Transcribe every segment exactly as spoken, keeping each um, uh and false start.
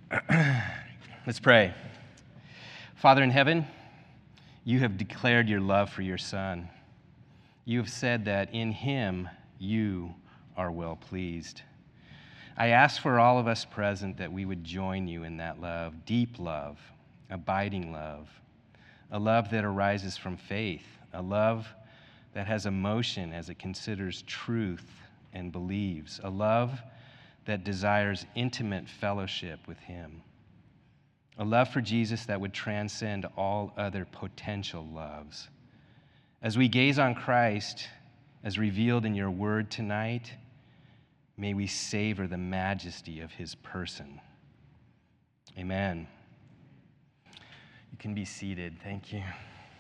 Let's pray. Father in heaven, you have declared your love for your Son. You have said that in him you are well pleased. I ask for all of us present that we would join you in that love, deep love, abiding love, a love that arises from faith, a love that has emotion as it considers truth and believes, a love that desires intimate fellowship with him, a love for Jesus that would transcend all other potential loves. As we gaze on Christ, as revealed in your word tonight, may we savor the majesty of his person. Amen. You can be seated. Thank you.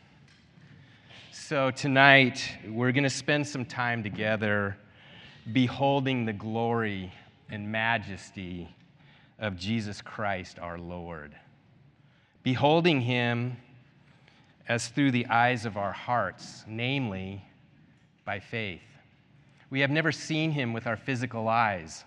So tonight, we're going to spend some time together beholding the glory and majesty of Jesus Christ our Lord. Beholding him as through the eyes of our hearts, namely by faith. We have never seen him with our physical eyes,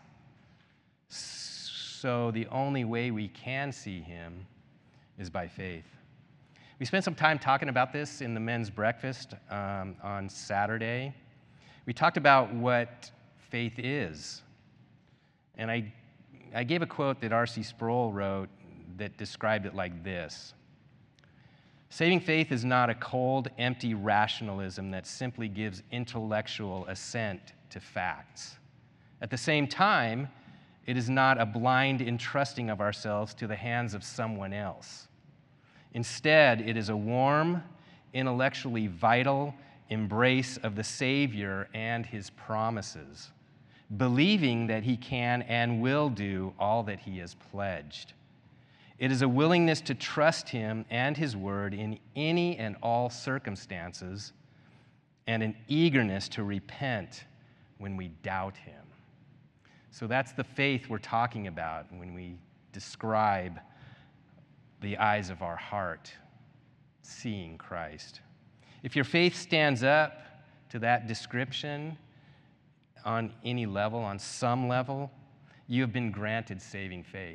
so the only way we can see him is by faith. We spent some time talking about this in the men's breakfast um, on Saturday. We talked about what faith is. And I, I gave a quote that R C Sproul wrote that described it like this: saving faith is not a cold, empty rationalism that simply gives intellectual assent to facts. At the same time, it is not a blind entrusting of ourselves to the hands of someone else. Instead, it is a warm, intellectually vital embrace of the Savior and his promises, believing that he can and will do all that he has pledged. It is a willingness to trust him and his word in any and all circumstances, and an eagerness to repent when we doubt him. So that's the faith we're talking about when we describe the eyes of our heart, seeing Christ. If your faith stands up to that description on any level, on some level, you have been granted saving faith.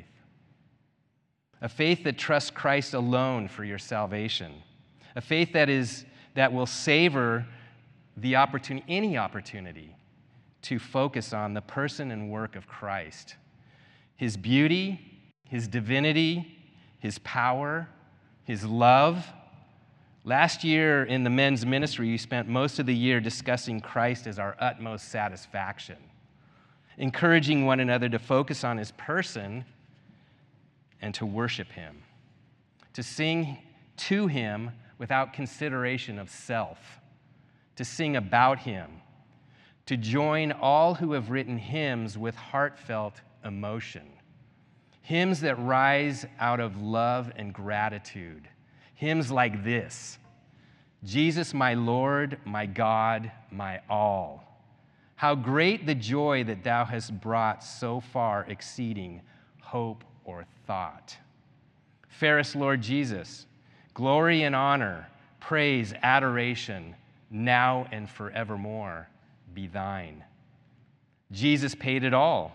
A faith that trusts Christ alone for your salvation. A faith that is that will savor the opportunity, any opportunity, to focus on the person and work of Christ. His beauty, his divinity, his power, his love. Last year in the men's ministry, we spent most of the year discussing Christ as our utmost satisfaction, encouraging one another to focus on his person and to worship him, to sing to him without consideration of self, to sing about him, to join all who have written hymns with heartfelt emotion, hymns that rise out of love and gratitude, hymns like this: Jesus, my Lord, my God, my all. How great the joy that thou hast brought, so far exceeding hope or thought. Fairest Lord Jesus, glory and honor, praise, adoration, now and forevermore be thine. Jesus paid it all.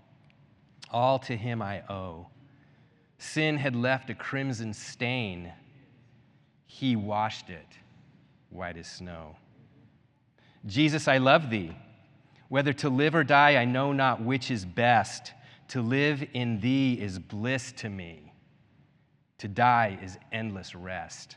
All to him I owe. Sin had left a crimson stain. He washed it white as snow. Jesus, I love thee. Whether to live or die, I know not which is best. To live in thee is bliss to me. To die is endless rest.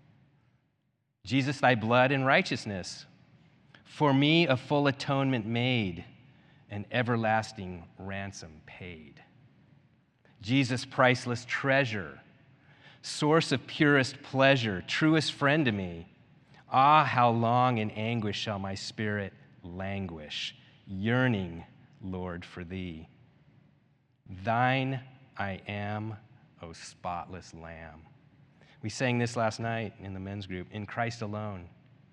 Jesus, thy blood and righteousness, for me a full atonement made, an everlasting ransom paid. Jesus, priceless treasure, source of purest pleasure, truest friend to me. Ah, how long in anguish shall my spirit languish, yearning, Lord, for thee. Thine I am, O spotless Lamb. We sang this last night in the men's group, in Christ alone.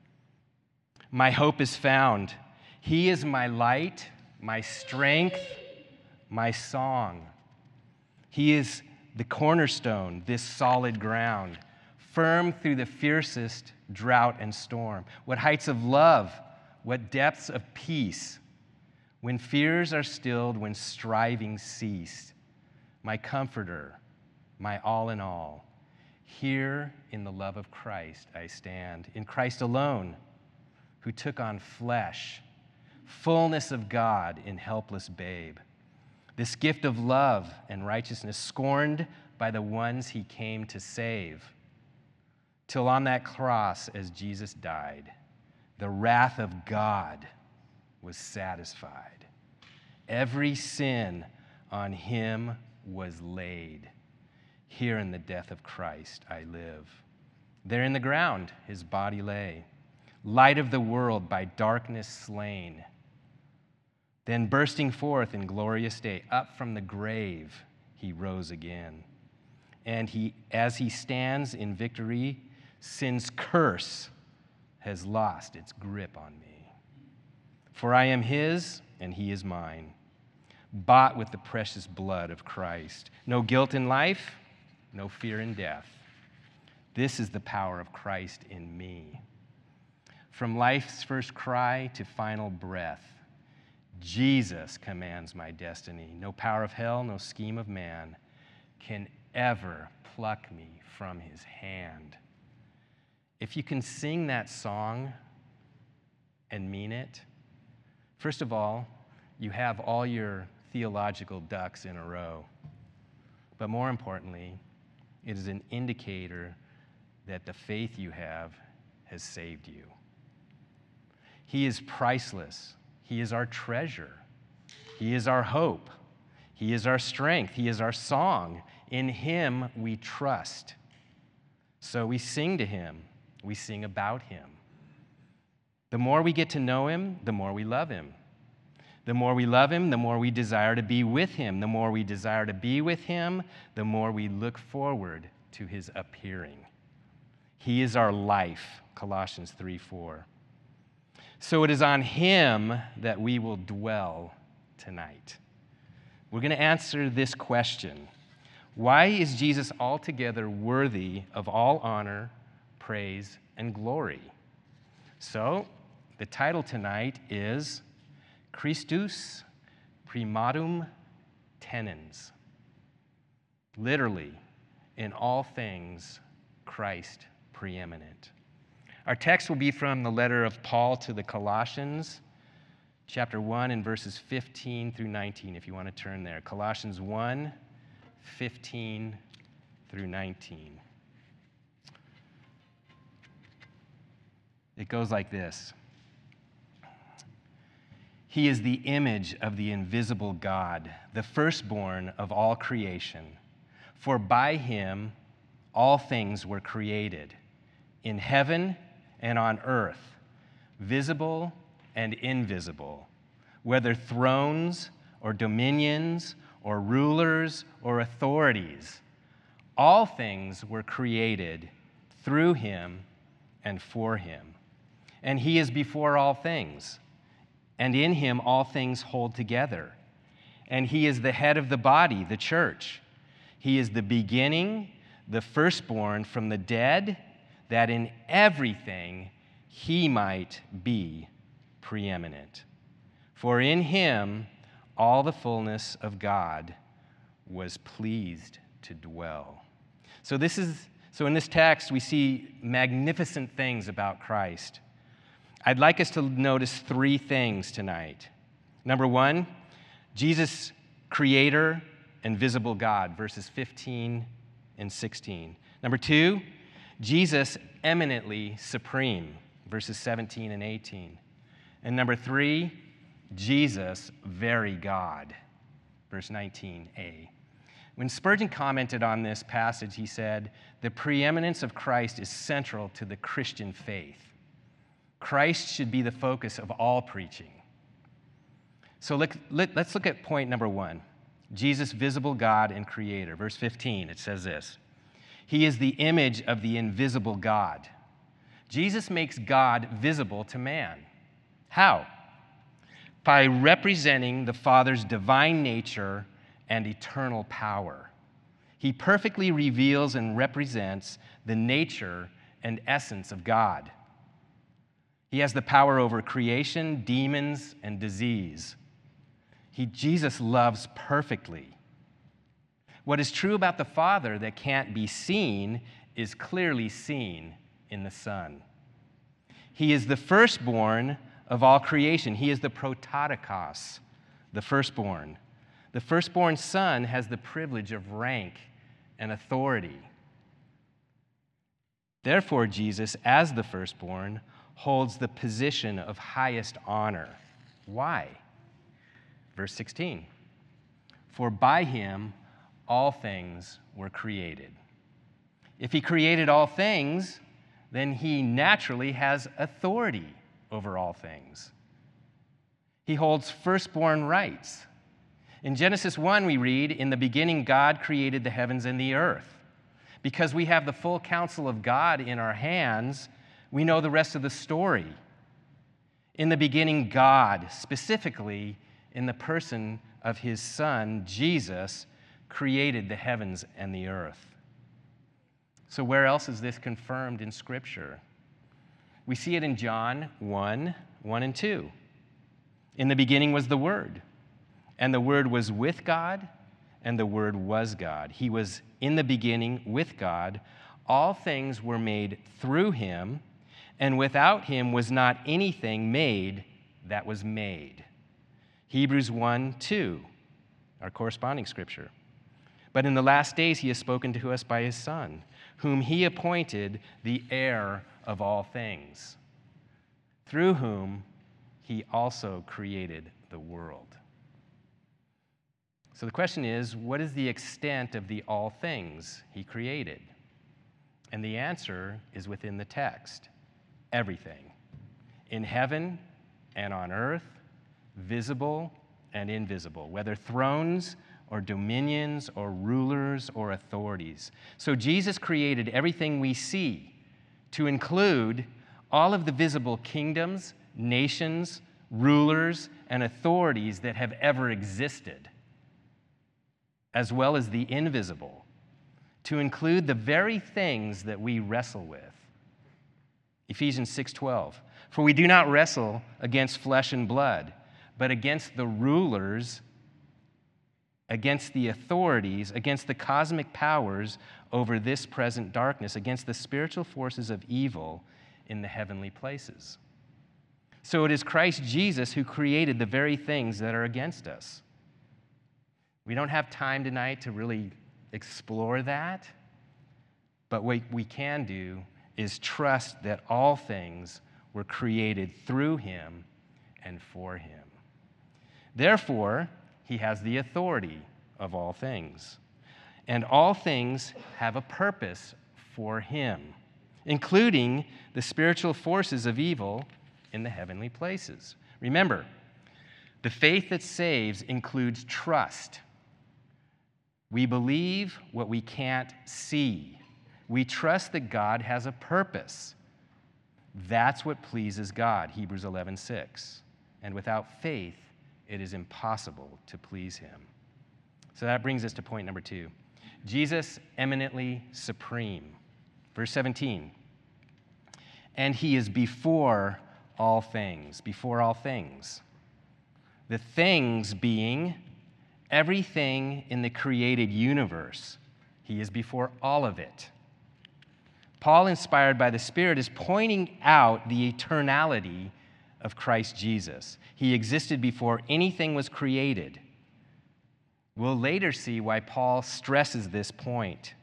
My hope is found. He is my light, my strength, my song. He is the cornerstone, this solid ground, firm through the fiercest drought and storm. What heights of love, what depths of peace, when fears are stilled, when striving cease. my comforter, my all in all. Here in the love of Christ I stand, in Christ alone, who took on flesh, fullness of God in helpless babe. This gift of love and righteousness scorned by the ones he came to save. Till on that cross, as Jesus died, the wrath of God was satisfied. Every sin on him was laid. Here in the death of Christ I live. There in the ground his body lay, light of the world by darkness slain. Then bursting forth in glorious day, up from the grave he rose again. And he, as he stands in victory, sin's curse has lost its grip on me. For I am his and he is mine, bought with the precious blood of Christ. No guilt in life, no fear in death. This is the power of Christ in me. From life's first cry to final breath, Jesus commands my destiny. No power of hell, no scheme of man can ever pluck me from his hand. If you can sing that song and mean it, first of all, you have all your theological ducks in a row. But more importantly, it is an indicator that the faith you have has saved you. He is priceless. He is our treasure. He is our hope. He is our strength. He is our song. In him we trust. So we sing to him. We sing about him. The more we get to know him, the more we love him. The more we love him, the more we desire to be with him. The more we desire to be with him, the more we look forward to his appearing. He is our life, Colossians three four. So it is on him that we will dwell tonight. We're going to answer this question. Why is Jesus altogether worthy of all honor, praise, and glory? So the title tonight is Christus primatum tenens. Literally, in all things, Christ preeminent. Our text will be from the letter of Paul to the Colossians, chapter one, and verses fifteen through nineteen, if you want to turn there. Colossians one, fifteen through nineteen. It goes like this. He is the image of the invisible God, the firstborn of all creation. For by him all things were created, in heaven and on earth, visible and invisible, whether thrones or dominions or rulers or authorities. All things were created through him and for him. And he is before all things, and in him all things hold together. And he is the head of the body, the church. He is the beginning, the firstborn from the dead, that in everything he might be preeminent. For in him all the fullness of God was pleased to dwell. So this is so in this text we see magnificent things about Christ. I'd like us to notice three things tonight. Number one, Jesus, creator and visible God, verses fifteen and sixteen. Number two, Jesus, eminently supreme, verses seventeen and eighteen. And number three, Jesus, very God, verse nineteen a. When Spurgeon commented on this passage, he said, "The preeminence of Christ is central to the Christian faith. Christ should be the focus of all preaching." So let, let, let's look at point number one. Jesus, visible God and creator. Verse fifteen, it says this. He is the image of the invisible God. Jesus makes God visible to man. How? By representing the Father's divine nature and eternal power. He perfectly reveals and represents the nature and essence of God. He has the power over creation, demons, and disease. He, Jesus loves perfectly. What is true about the Father that can't be seen is clearly seen in the Son. He is the firstborn of all creation. He is the prototokos, the firstborn. The firstborn son has the privilege of rank and authority. Therefore, Jesus, as the firstborn, holds the position of highest honor. Why? Verse sixteen. For by him all things were created. If he created all things, then he naturally has authority over all things. He holds firstborn rights. In Genesis one, we read, "In the beginning, God created the heavens and the earth." Because we have the full counsel of God in our hands, we know the rest of the story. In the beginning, God, specifically in the person of his Son, Jesus, created the heavens and the earth. So where else is this confirmed in Scripture? We see it in John one, one and two. In the beginning was the Word, and the Word was with God, and the Word was God. He was in the beginning with God. All things were made through him, and without him was not anything made that was made. Hebrews one, two, our corresponding Scripture. But in the last days he has spoken to us by his Son, whom he appointed the heir of all things, through whom he also created the world. So the question is, what is the extent of the all things he created? And the answer is within the text. Everything. In heaven and on earth, visible and invisible, whether thrones or dominions or rulers or authorities. So Jesus created everything we see, to include all of the visible kingdoms, nations, rulers, and authorities that have ever existed, as well as the invisible, to include the very things that we wrestle with. Ephesians six twelve, for we do not wrestle against flesh and blood, but against the rulers, against the authorities, against the cosmic powers over this present darkness, against the spiritual forces of evil in the heavenly places. So it is Christ Jesus who created the very things that are against us. We don't have time tonight to really explore that, but what we can do is trust that all things were created through him and for him. Therefore, he has the authority of all things. And all things have a purpose for him, including the spiritual forces of evil in the heavenly places. Remember, the faith that saves includes trust. We believe what we can't see. We trust that God has a purpose. That's what pleases God, Hebrews eleven six. And without faith, it is impossible to please him. So that brings us to point number two. Jesus eminently supreme. Verse seventeen. And he is before all things, before all things. The things being everything in the created universe. He is before all of it. Paul, inspired by the Spirit, is pointing out the eternality of Christ Jesus. He existed before anything was created. We'll later see why Paul stresses this point.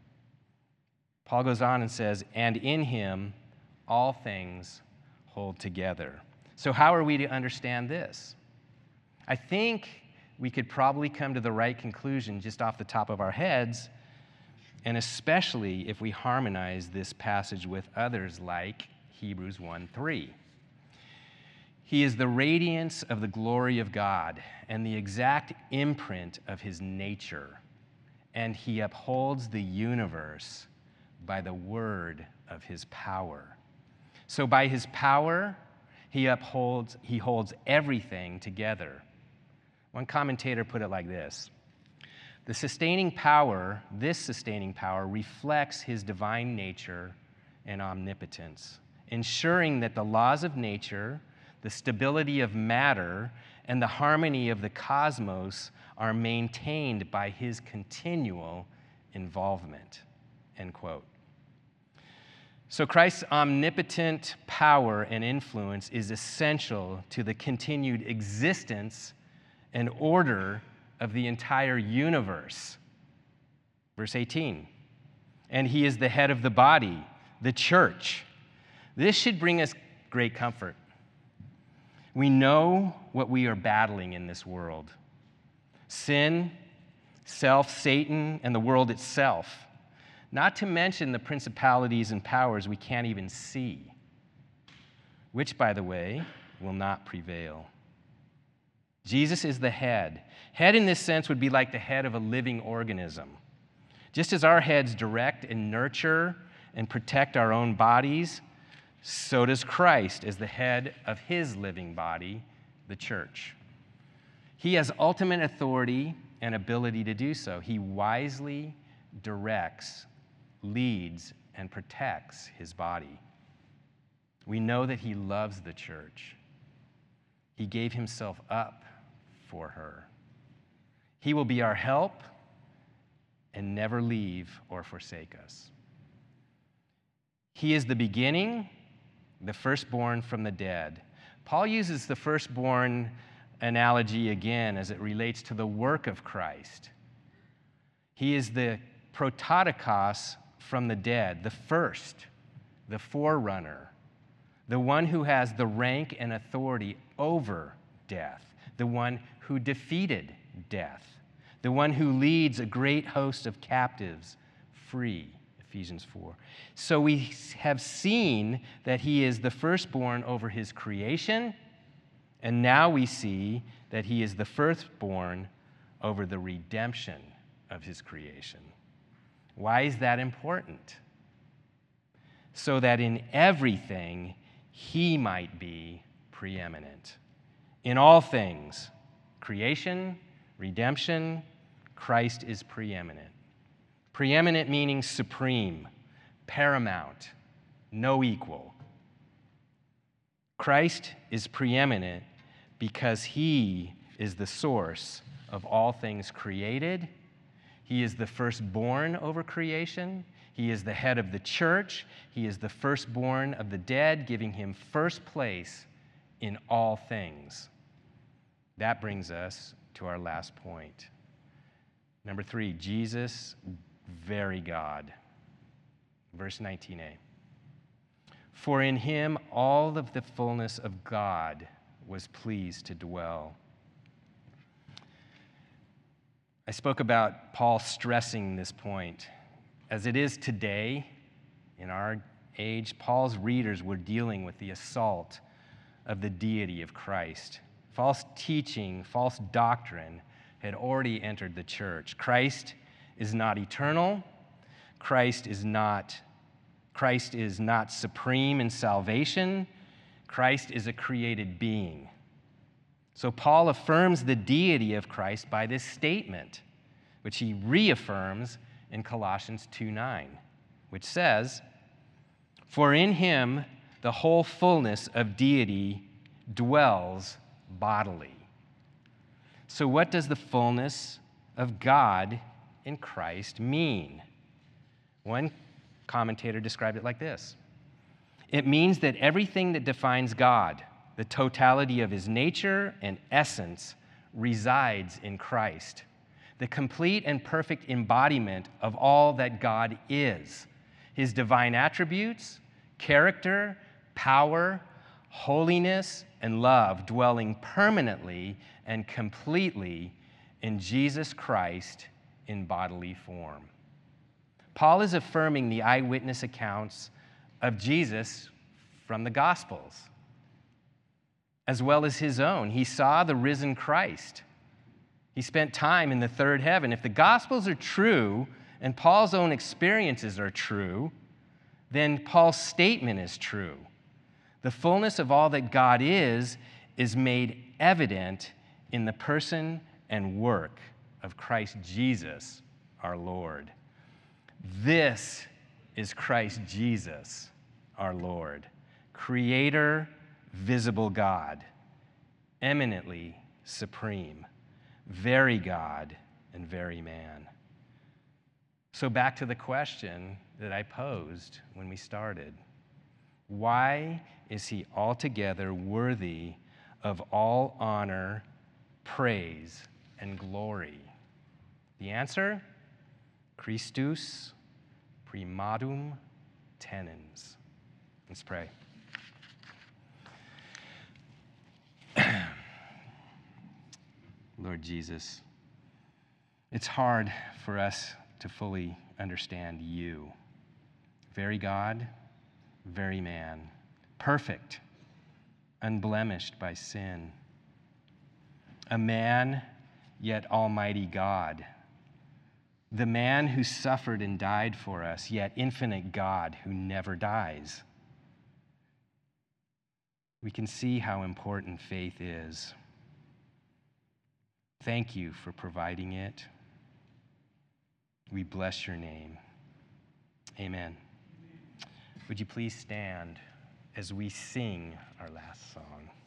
Paul goes on and says, and in him all things hold together. So how are we to understand this? I think we could probably come to the right conclusion just off the top of our heads, and especially if we harmonize this passage with others like Hebrews one three. He is the radiance of the glory of God and the exact imprint of his nature, and he upholds the universe by the word of his power. So by his power, he upholds, he holds everything together. One commentator put it like this: the sustaining power, this sustaining power, reflects his divine nature and omnipotence, ensuring that the laws of nature, the stability of matter, and the harmony of the cosmos are maintained by his continual involvement, end quote. So Christ's omnipotent power and influence is essential to the continued existence and order of the entire universe. Verse eighteen, and he is the head of the body, the church. This should bring us great comfort. We know what we are battling in this world: sin, self, Satan, and the world itself. Not to mention the principalities and powers we can't even see, which, by the way, will not prevail. Jesus is the head. Head in this sense would be like the head of a living organism. Just as our heads direct and nurture and protect our own bodies, so does Christ as the head of his living body, the church. He has ultimate authority and ability to do so. He wisely directs, leads, and protects his body. We know that he loves the church. He gave himself up for her. He will be our help and never leave or forsake us. He is the beginning, the firstborn from the dead. Paul uses the firstborn analogy again as it relates to the work of Christ. He is the prototokos from the dead, the first, the forerunner, the one who has the rank and authority over death, the one who defeated death, the one who leads a great host of captives free, Ephesians four. So we have seen that he is the firstborn over his creation, and now we see that he is the firstborn over the redemption of his creation. Why is that important? So that in everything he might be preeminent. In all things, creation, redemption, Christ is preeminent. Preeminent meaning supreme, paramount, no equal. Christ is preeminent because he is the source of all things created. He is the firstborn over creation. He is the head of the church. He is the firstborn of the dead, giving him first place in all things. That brings us to our last point. Number three, Jesus, very God. Verse nineteen a. For in him all of the fullness of God was pleased to dwell. I spoke about Paul stressing this point. As it is today, in our age, Paul's readers were dealing with the assault of the deity of Christ. False teaching, false doctrine had already entered the church. Christ is not eternal. Christ is not, Christ is not supreme in salvation. Christ is a created being. So Paul affirms the deity of Christ by this statement, which he reaffirms in Colossians two nine, which says, for in him the whole fullness of deity dwells bodily. So what does the fullness of God in Christ mean? One commentator described it like this. It means that everything that defines God, the totality of his nature and essence, resides in Christ, the complete and perfect embodiment of all that God is, his divine attributes, character, power, holiness, and love dwelling permanently and completely in Jesus Christ in bodily form. Paul is affirming the eyewitness accounts of Jesus from the Gospels, as well as his own. He saw the risen Christ. He spent time in the third heaven. If the Gospels are true and Paul's own experiences are true, then Paul's statement is true. The fullness of all that God is is made evident in the person and work of Christ Jesus, our Lord. This is Christ Jesus, our Lord, Creator, visible God, eminently supreme, very God, and very man. So back to the question that I posed when we started. Why is he altogether worthy of all honor, praise, and glory? The answer? Christus primatum tenens. Let's pray. Lord Jesus, it's hard for us to fully understand you. Very God, very man, perfect, unblemished by sin. A man, yet almighty God. The man who suffered and died for us, yet infinite God who never dies. We can see how important faith is. Thank you for providing it. We bless your name. Amen. Would you please stand as we sing our last song?